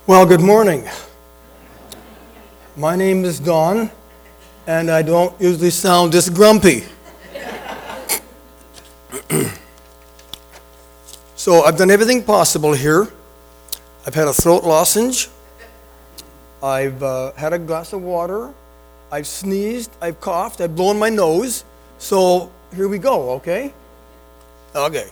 Well, good morning. My name is Don, and I don't usually sound this grumpy. So I've done everything possible here. I've had a throat lozenge. I've had a glass of water. I've sneezed. I've coughed. I've blown my nose. So here we go, okay? Okay.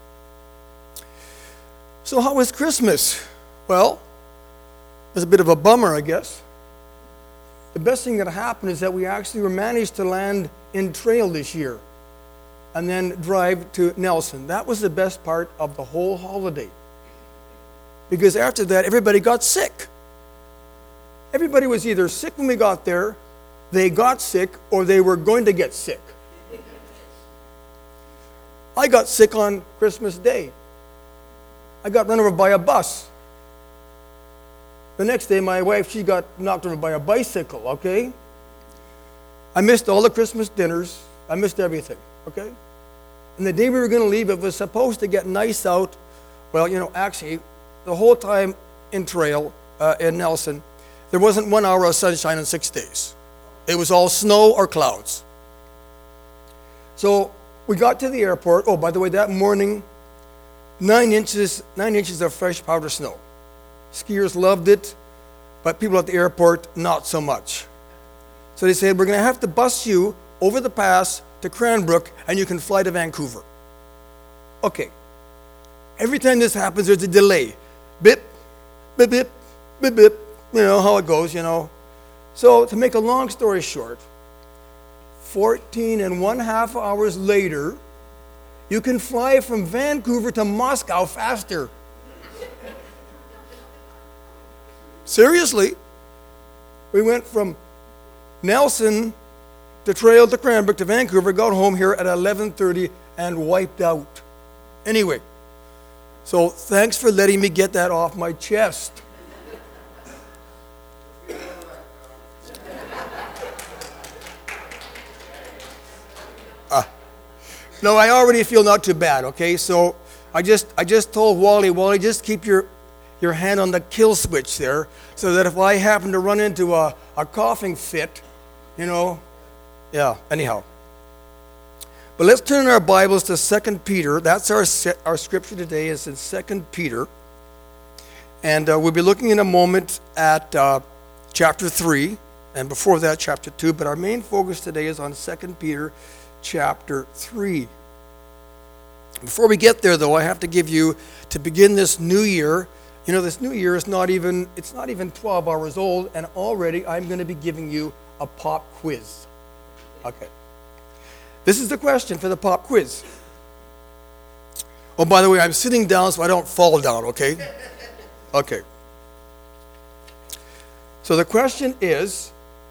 So how was Christmas? Well, it was a bit of a bummer, I guess. The best thing that happened is that we actually managed to land in Trail this year and then drive to Nelson. That was the best part of the whole holiday. Because after that, everybody got sick. Everybody was either sick when we got there, they got sick, or they were going to get sick. I got sick on Christmas Day. I got run over by a bus. The next day, my wife, she got knocked over by a bicycle, okay? I missed all the Christmas dinners. I missed everything, okay? And the day we were going to leave, it was supposed to get nice out. Well, actually, the whole time in Trail, in Nelson, there wasn't 1 hour of sunshine in 6 days. It was all snow or clouds. So we got to the airport. Oh, by the way, that morning, 9 inches of fresh powder snow. Skiers loved it, but people at the airport, not so much. So they said, we're going to have to bus you over the pass to Cranbrook, and you can fly to Vancouver. Okay. Every time this happens, there's a delay. Bip, bip, bip, bip, bip. You know how it goes, So to make a long story short, 14 and 1/2 hours later, you can fly from Vancouver to Moscow faster. Seriously, we went from Nelson to Trail to Cranbrook to Vancouver, got home here at 11:30 and wiped out. Anyway, so thanks for letting me get that off my chest. No, I already feel not too bad, okay? So I just told Wally, just keep your hand on the kill switch there, so that if I happen to run into a coughing fit, anyhow. But let's turn our Bibles to 2 Peter. That's our scripture today is in 2 Peter. And we'll be looking in a moment at chapter 3, and before that, chapter 2. But our main focus today is on 2 Peter chapter 3. Before we get there, though, I have to give you, to begin this new year, this new year is not even 12 hours old, and already I'm going to be giving you a pop quiz. Okay. This is the question for the pop quiz. Oh, by the way, I'm sitting down so I don't fall down, okay? Okay. So the question is,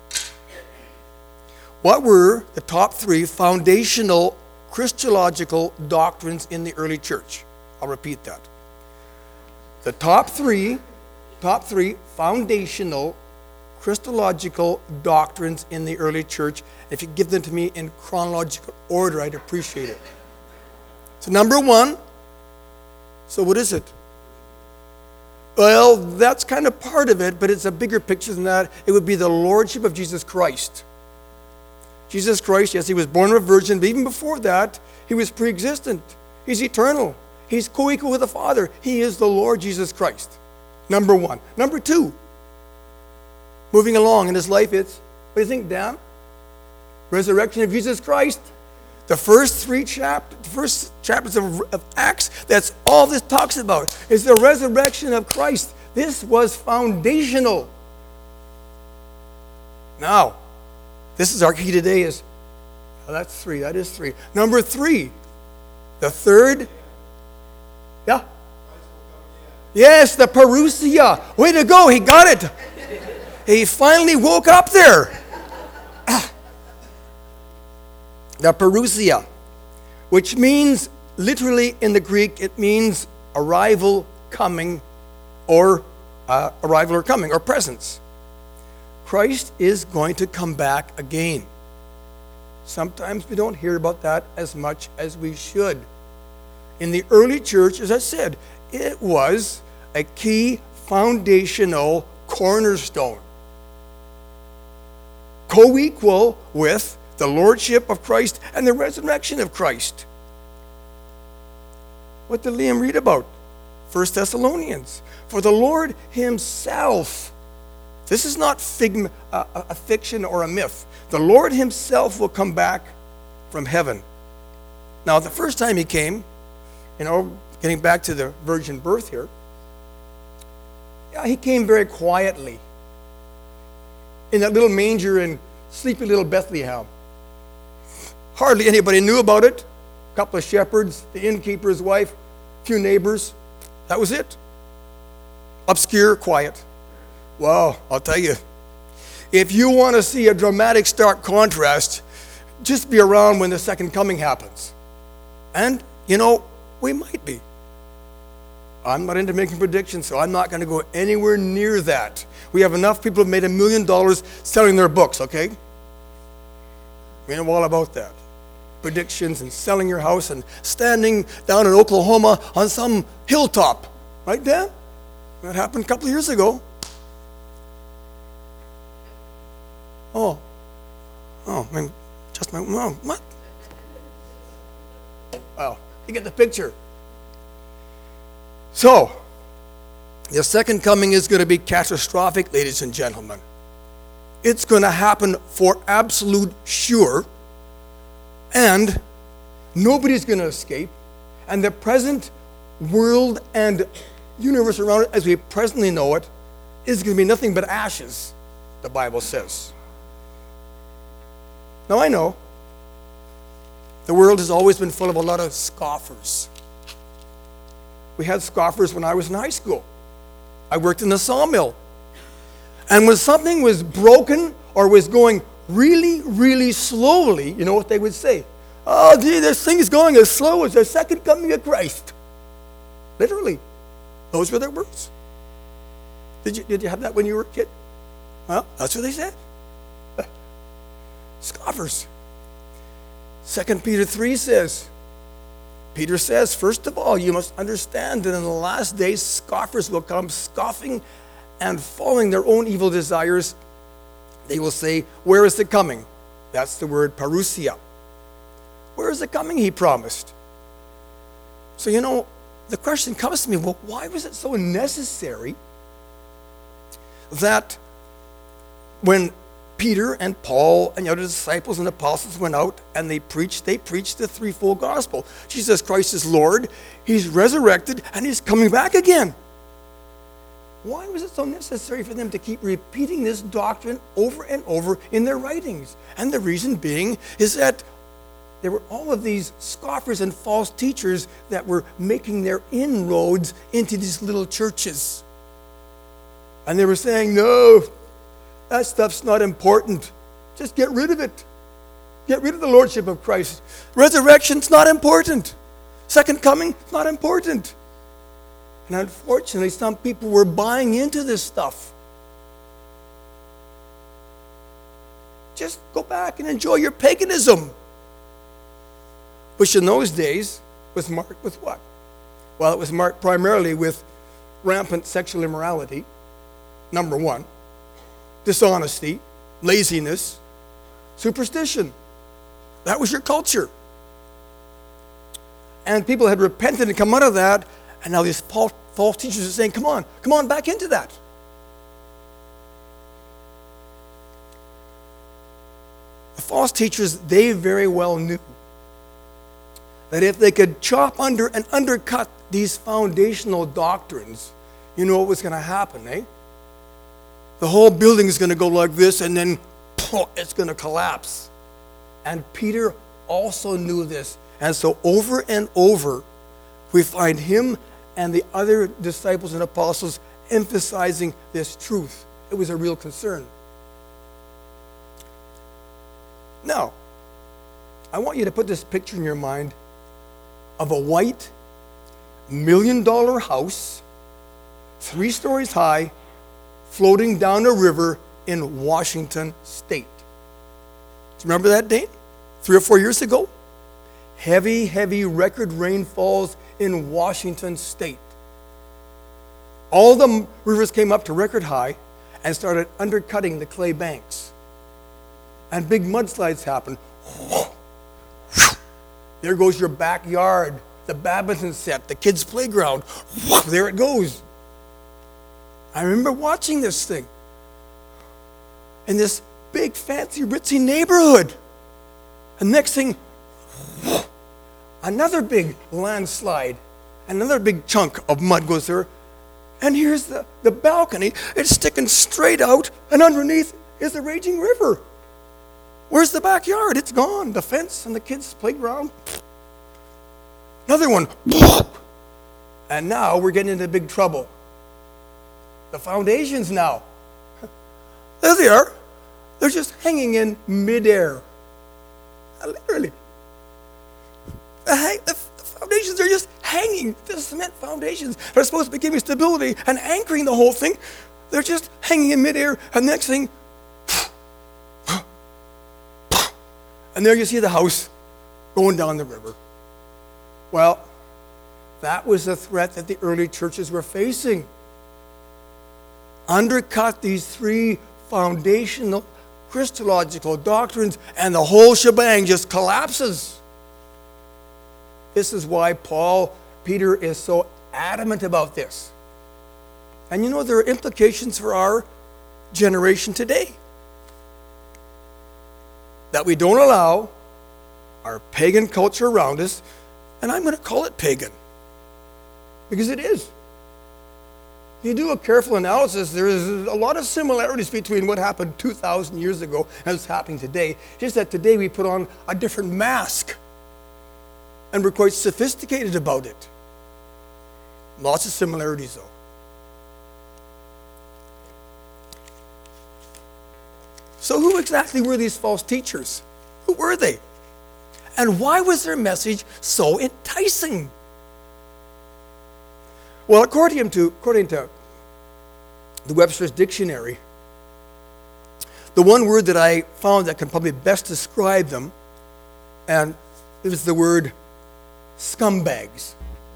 what were the top 3 foundational Christological doctrines in the early church? I'll repeat that. The top three foundational Christological doctrines in the early church. If you give them to me in chronological order, I'd appreciate it. So number 1, so what is it? Well, that's kind of part of it, but it's a bigger picture than that. It would be the Lordship of Jesus Christ. Jesus Christ, yes, he was born of a virgin, but even before that, he was pre-existent. He's eternal. He's co-equal with the Father. He is the Lord Jesus Christ. Number 1. Number 2, moving along in his life, it's, what do you think, Dan? Resurrection of Jesus Christ. The first chapters of Acts, that's all this talks about, is the resurrection of Christ. This was foundational. Now, this is our key today is, that's 3, that is 3. Number 3, the third, yeah? Yes, the parousia. Way to go, he got it. He finally woke up there. The parousia, which means, literally in the Greek, it means arrival, coming, or presence. Christ is going to come back again. Sometimes we don't hear about that as much as we should. In the early church, as I said, it was a key foundational cornerstone, co-equal with the lordship of Christ and the resurrection of Christ. What did Liam read about? 1 Thessalonians. For the Lord himself, this is not a fiction or a myth. The Lord himself will come back from heaven. Now, the first time he came, getting back to the virgin birth here, he came very quietly in that little manger in sleepy little Bethlehem. Hardly anybody knew about it. A couple of shepherds, the innkeeper's wife, a few neighbors. That was it. Obscure, quiet. Well, I'll tell you, if you want to see a dramatic, stark contrast, just be around when the second coming happens. And, we might be. I'm not into making predictions, so I'm not going to go anywhere near that. We have enough people who have made $1 million selling their books, okay? We know all about that. Predictions and selling your house and standing down in Oklahoma on some hilltop. Right, Dan? That happened a couple of years ago. Oh, just my mom. What? Well, you get the picture. So, the second coming is going to be catastrophic, ladies and gentlemen. It's going to happen for absolute sure, and nobody's going to escape. And the present world and universe around it, as we presently know it, is going to be nothing but ashes, the Bible says. Now, I know the world has always been full of a lot of scoffers. We had scoffers when I was in high school. I worked in a sawmill. And when something was broken or was going really, really slowly, you know what they would say? Oh, gee, this thing is going as slow as the second coming of Christ. Literally. Those were their words. Did you have that when you were a kid? Well, that's what they said. Scoffers. 2 Peter 3 says, Peter says, first of all, you must understand that in the last days, scoffers will come scoffing and following their own evil desires. They will say, where is the coming? That's the word parousia. Where is the coming he promised? So, the question comes to me, well, why was it so necessary that when Peter and Paul and the other disciples and apostles went out and they preached the threefold gospel? Jesus Christ is Lord, he's resurrected, and he's coming back again. Why was it so necessary for them to keep repeating this doctrine over and over in their writings? And the reason being is that there were all of these scoffers and false teachers that were making their inroads into these little churches. And they were saying, no, that stuff's not important. Just get rid of it. Get rid of the lordship of Christ. Resurrection's not important. Second coming, not important. And unfortunately, some people were buying into this stuff. Just go back and enjoy your paganism. Which in those days was marked with what? Well, it was marked primarily with rampant sexual immorality, number one, dishonesty, laziness, superstition. That was your culture. And people had repented and come out of that, and now these false teachers are saying, come on back into that. The false teachers, they very well knew that if they could chop under and undercut these foundational doctrines, you know what was going to happen, eh? The whole building is going to go like this, and then it's going to collapse. And Peter also knew this. And so over and over, we find him and the other disciples and apostles emphasizing this truth. It was a real concern. Now, I want you to put this picture in your mind of a white, $1 million house, 3 stories high, floating down a river in Washington State. Do you remember that date? 3 or 4 years ago? Heavy record rainfalls in Washington State. all the rivers came up to record high and started undercutting the clay banks. And big mudslides happened. There goes your backyard, the badminton set, the kids' playground. There it goes. I remember watching this thing in this big, fancy, ritzy neighborhood. And next thing, another big landslide, another big chunk of mud goes there. And here's the balcony. It's sticking straight out, and underneath is the raging river. Where's the backyard? It's gone. The fence and the kids' playground. Another one. And now we're getting into big trouble. The foundations now. There they are. They're just hanging in midair. Literally. The foundations are just hanging. The cement foundations that are supposed to be giving stability and anchoring the whole thing. They're just hanging in midair. And the next thing, and there you see the house going down the river. Well, that was the threat that the early churches were facing. Undercut these three foundational Christological doctrines, and the whole shebang just collapses. This is why Peter is so adamant about this. And you know, there are implications for our generation today. That we don't allow our pagan culture around us, and I'm going to call it pagan, because it is. If you do a careful analysis, there is a lot of similarities between what happened 2,000 years ago and what's happening today. Just that today we put on a different mask, and we're quite sophisticated about it. Lots of similarities, though. So who exactly were these false teachers? Who were they? And why was their message so enticing? Well, according to the Webster's Dictionary, the one word that I found that can probably best describe them, and it was the word scumbags.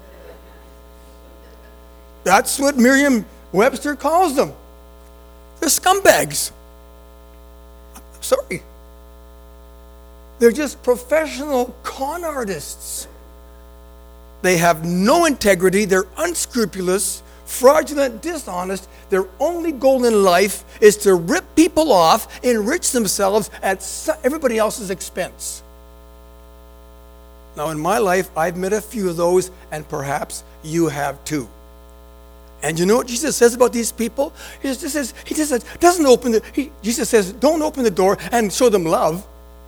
That's what Merriam-Webster calls them. They're scumbags. I'm sorry. They're just professional con artists. They have no integrity. They're unscrupulous, fraudulent, dishonest. Their only goal in life is to rip people off, enrich themselves at everybody else's expense. Now, in my life, I've met a few of those, and perhaps you have too. And you know what Jesus says about these people? He just says, Jesus says, don't open the door and show them love.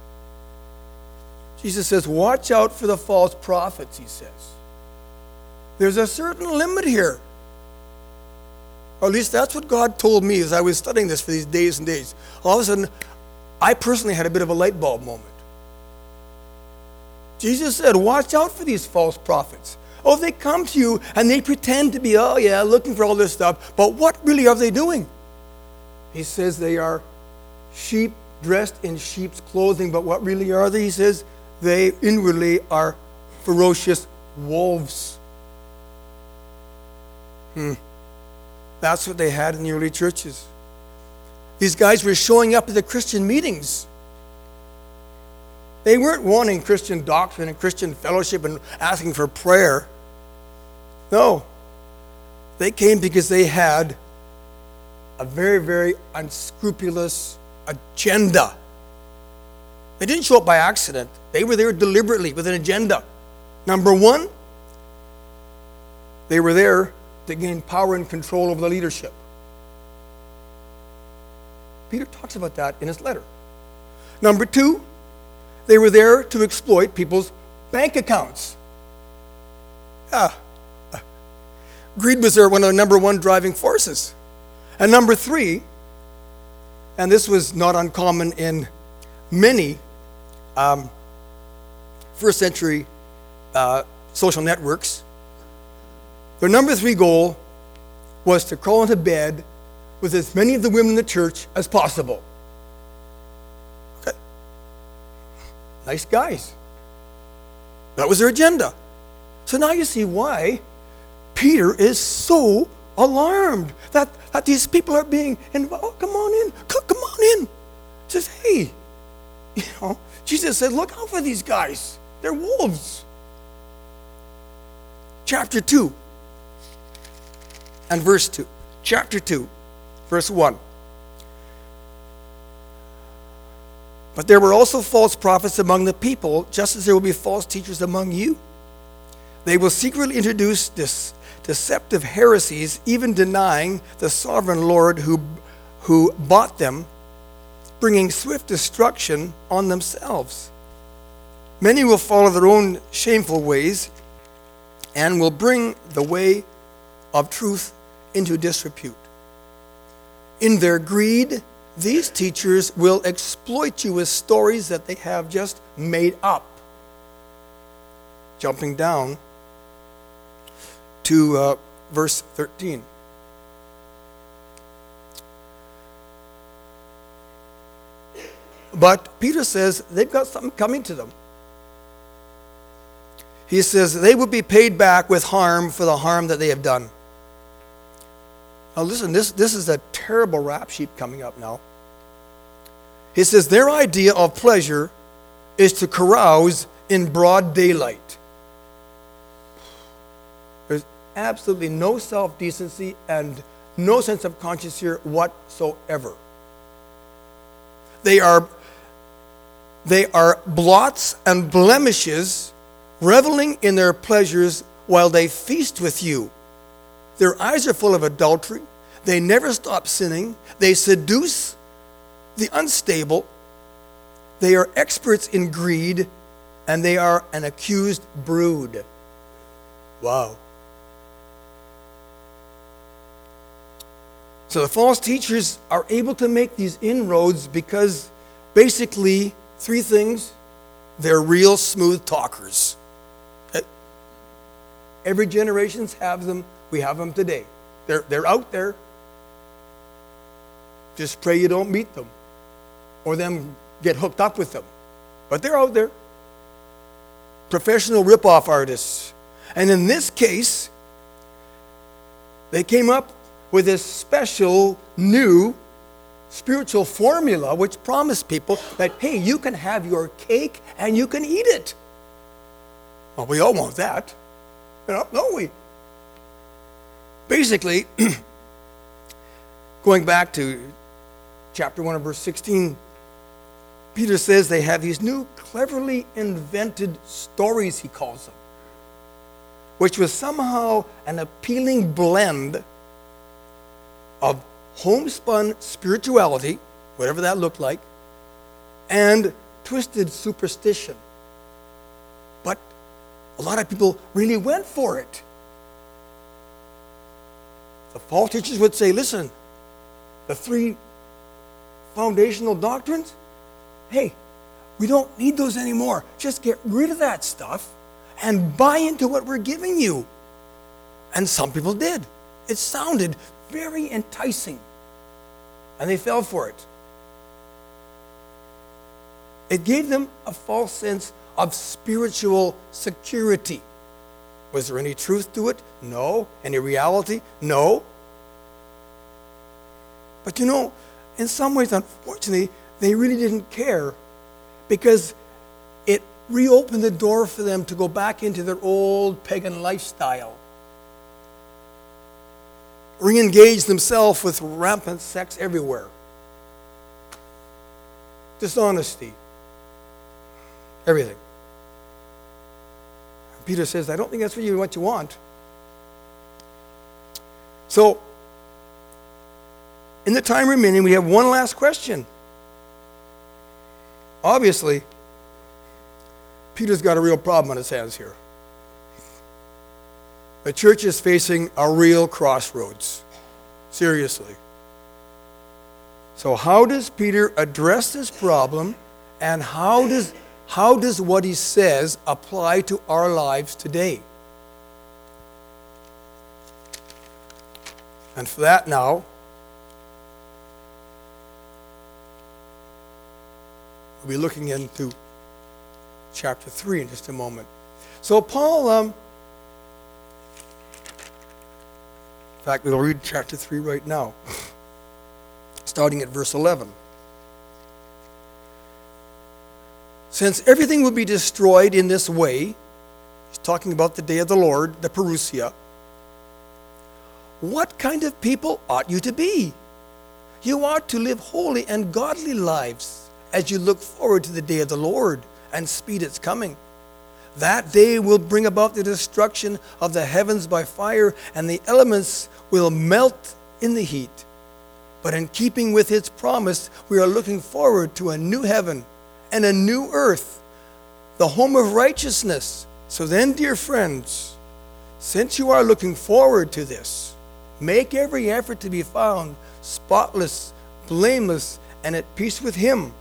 Jesus says, watch out for the false prophets, he says. There's a certain limit here. Or at least that's what God told me as I was studying this for these days and days. All of a sudden, I personally had a bit of a light bulb moment. Jesus said, watch out for these false prophets. Oh, they come to you and they pretend to be, looking for all this stuff. But what really are they doing? He says they are sheep dressed in sheep's clothing. But what really are they? He says they inwardly are ferocious wolves. That's what they had in the early churches. These guys were showing up at the Christian meetings. They weren't wanting Christian doctrine and Christian fellowship and asking for prayer. No. They came because they had a very, very unscrupulous agenda. They didn't show up by accident. They were there deliberately with an agenda. Number one, they were there to gain power and control over the leadership. Peter talks about that in his letter. Number two, they were there to exploit people's bank accounts. Greed was one of the number one driving forces. And number three, and this was not uncommon in many first century social networks, their number three goal was to crawl into bed with as many of the women in the church as possible. Okay. Nice guys. That was their agenda. So now you see why Peter is so alarmed that these people are being involved. Oh, come on in. Come on in. He says, hey, Jesus said, look out for these guys. They're wolves. Chapter 2 and verse 2. Chapter 2, verse 1. But there were also false prophets among the people, just as there will be false teachers among you. They will secretly introduce deceptive heresies, even denying the sovereign Lord who bought them, bringing swift destruction on themselves. Many will follow their own shameful ways and will bring the way of truth into disrepute. In their greed, these teachers will exploit you with stories that they have just made up. Jumping down to verse 13. But Peter says they've got something coming to them. He says they will be paid back with harm for the harm that they have done. Now listen, this is a terrible rap sheet coming up now. He says their idea of pleasure is to carouse in broad daylight. There's absolutely no self-decency and no sense of conscience here whatsoever. They are blots and blemishes, reveling in their pleasures while they feast with you. Their eyes are full of adultery. They never stop sinning. They seduce the unstable. They are experts in greed, and they are an accused brood. Wow. So the false teachers are able to make these inroads because basically three things. They're real smooth talkers. Every generation has them. We have them today. They're out there. Just pray you don't meet them or them get hooked up with them. But they're out there. Professional rip-off artists. And in this case, they came up with this special new spiritual formula which promised people that, hey, you can have your cake and you can eat it. Well, we all want that. Don't we? Basically, going back to chapter 1 and verse 16, Peter says they have these new cleverly invented stories, he calls them, which was somehow an appealing blend of homespun spirituality, whatever that looked like, and twisted superstition. But a lot of people really went for it. The false teachers would say, listen, the three foundational doctrines, hey, we don't need those anymore. Just get rid of that stuff and buy into what we're giving you. And some people did. It sounded very enticing. And they fell for it. It gave them a false sense of spiritual security. Was there any truth to it? No. Any reality? No. But in some ways, unfortunately, they really didn't care because it reopened the door for them to go back into their old pagan lifestyle. Re-engage themselves with rampant sex everywhere. Dishonesty. Everything. Peter says, I don't think that's really what you want. So, in the time remaining, we have one last question. Obviously, Peter's got a real problem on his hands here. The church is facing a real crossroads. Seriously. So how does Peter address this problem, and how does what he says apply to our lives today? And for that now, we'll be looking into chapter 3 in just a moment. So Paul In fact, we'll read chapter 3 right now, starting at verse 11. Since everything will be destroyed in this way, he's talking about the day of the Lord, the parousia, what kind of people ought you to be? You ought to live holy and godly lives as you look forward to the day of the Lord and speed its coming. That day will bring about the destruction of the heavens by fire, and the elements will melt in the heat. But in keeping with its promise, we are looking forward to a new heaven and a new earth, the home of righteousness. So then, dear friends, since you are looking forward to this, make every effort to be found spotless, blameless, and at peace with Him.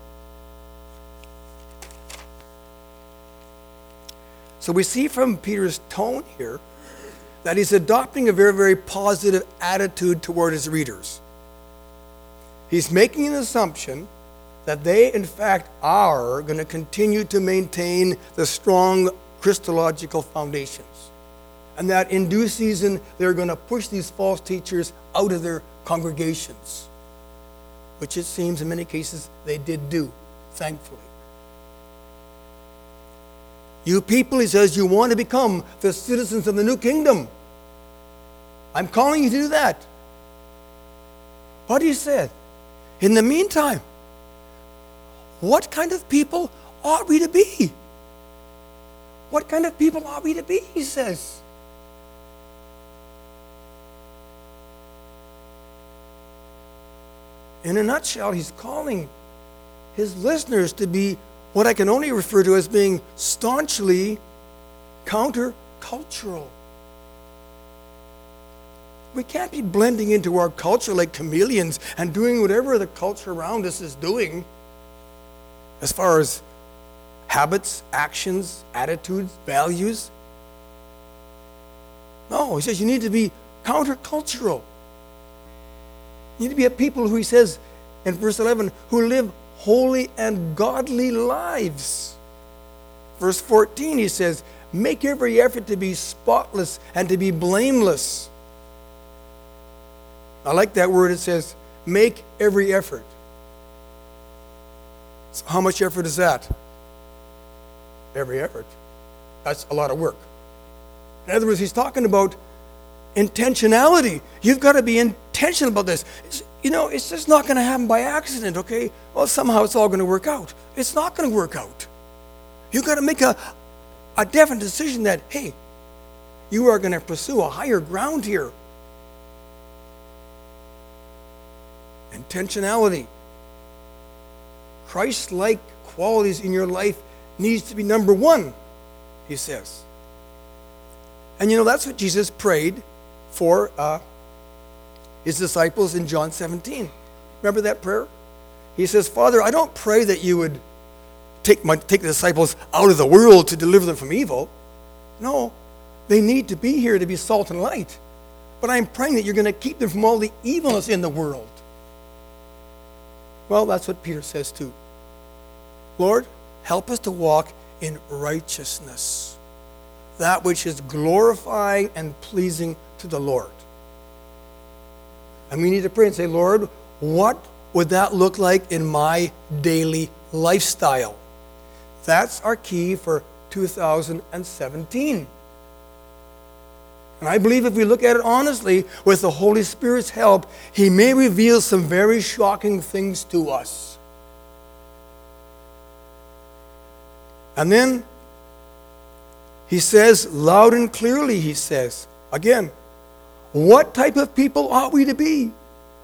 So we see from Peter's tone here that he's adopting a very, very positive attitude toward his readers. He's making an assumption that they, in fact, are going to continue to maintain the strong Christological foundations, and that in due season they're going to push these false teachers out of their congregations, which it seems in many cases they did do, thankfully. You people, he says, you want to become the citizens of the new kingdom. I'm calling you to do that. But he said, in the meantime, what kind of people ought we to be? What kind of people ought we to be, he says. In a nutshell, he's calling his listeners to be what I can only refer to as being staunchly countercultural. We can't be blending into our culture like chameleons and doing whatever the culture around us is doing as far as habits, actions, attitudes, values. No, he says you need to be countercultural. You need to be a people who, he says in verse 11, who live holy and godly lives. Verse 14, he says, make every effort to be spotless and to be blameless. I like that word. It says, make every effort. So how much effort is that? Every effort. That's a lot of work. In other words, he's talking about intentionality. You've got to be intentional about this. It's just not going to happen by accident, okay? Well, somehow it's all going to work out. It's not going to work out. You've got to make a definite decision that, hey, you are going to pursue a higher ground here. Intentionality. Christ-like qualities in your life needs to be number one, he says. And that's what Jesus prayed for his disciples in John 17. Remember that prayer? He says, Father, I don't pray that you would take the disciples out of the world to deliver them from evil. No, they need to be here to be salt and light. But I'm praying that you're going to keep them from all the evilness in the world. Well, that's what Peter says too. Lord, help us to walk in righteousness, that which is glorifying and pleasing to the Lord. And we need to pray and say, Lord, what would that look like in my daily lifestyle? That's our key for 2017. And I believe if we look at it honestly, with the Holy Spirit's help, He may reveal some very shocking things to us. And then He says, loud and clearly, He says, again, what type of people ought we to be?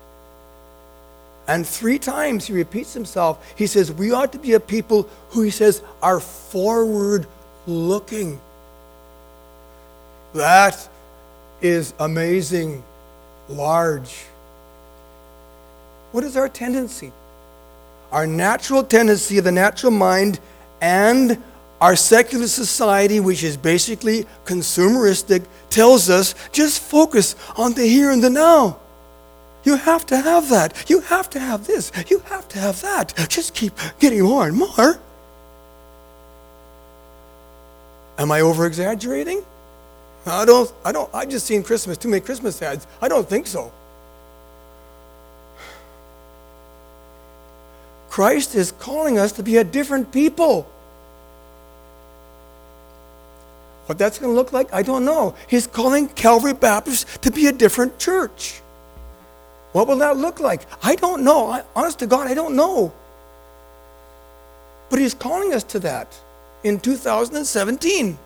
And 3 times He repeats Himself. He says, we ought to be a people who, He says, are forward-looking. That is amazing, large. What is our tendency? Our natural tendency of the natural mind and our secular society, which is basically consumeristic, tells us just focus on the here and the now. You have to have that. You have to have this. You have to have that. Just keep getting more and more. Am I over-exaggerating? I just seen too many Christmas ads. I don't think so. Christ is calling us to be a different people. What that's going to look like, I don't know. He's calling Calvary Baptist to be a different church. What will that look like? I don't know. Honest to God, I don't know. But he's calling us to that in 2017.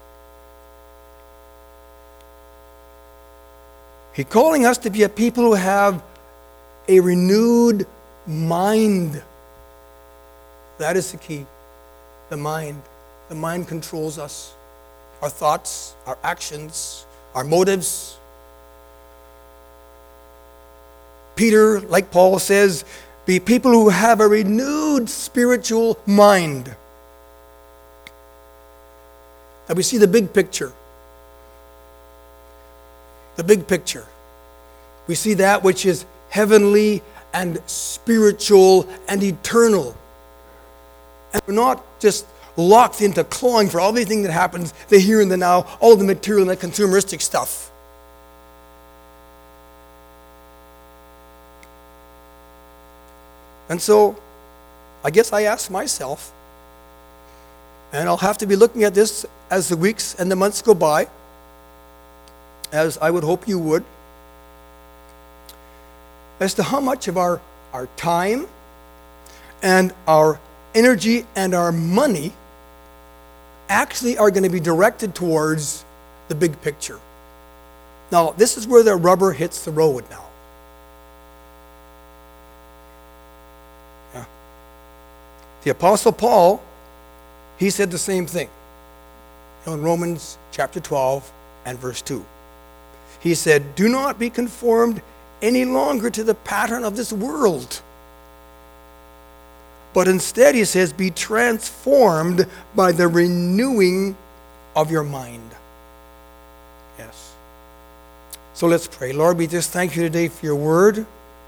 He's calling us to be a people who have a renewed mind. That is the key. The mind. The mind controls us. Our thoughts, our actions, our motives. Peter, like Paul says, be people who have a renewed spiritual mind. That we see the big picture. The big picture. We see that which is heavenly and spiritual and eternal. And we're not just locked into clawing for everything that happens, the here and the now, all the material and the consumeristic stuff. And so, I guess I ask myself, and I'll have to be looking at this as the weeks and the months go by, as I would hope you would, as to how much of our time and our energy and our money actually are going to be directed towards the big picture. Now, this is where the rubber hits the road now. Yeah. The Apostle Paul, he said the same thing in Romans chapter 12 and verse 2. He said, do not be conformed any longer to the pattern of this world. But instead, he says, be transformed by the renewing of your mind. Yes. So let's pray. Lord, we just thank you today for your word.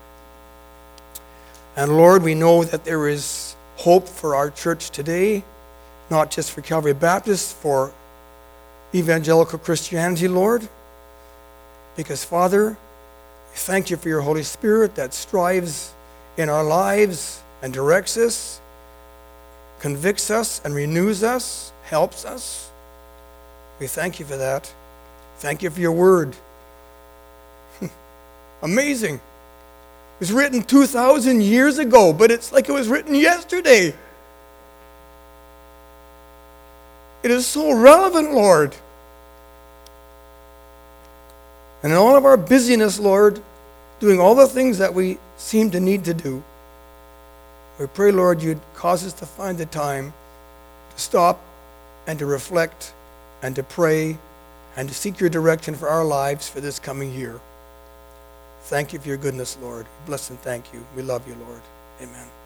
And Lord, we know that there is hope for our church today, not just for Calvary Baptist, for evangelical Christianity, Lord. Because, Father, we thank you for your Holy Spirit that strives in our lives and directs us, convicts us and renews us, helps us. We thank you for that. Thank you for your word. Amazing. It was written 2,000 years ago, but it's like it was written yesterday. It is so relevant, Lord. And in all of our busyness, Lord, doing all the things that we seem to need to do, we pray, Lord, you'd cause us to find the time to stop and to reflect and to pray and to seek your direction for our lives for this coming year. Thank you for your goodness, Lord. Bless and thank you. We love you, Lord. Amen.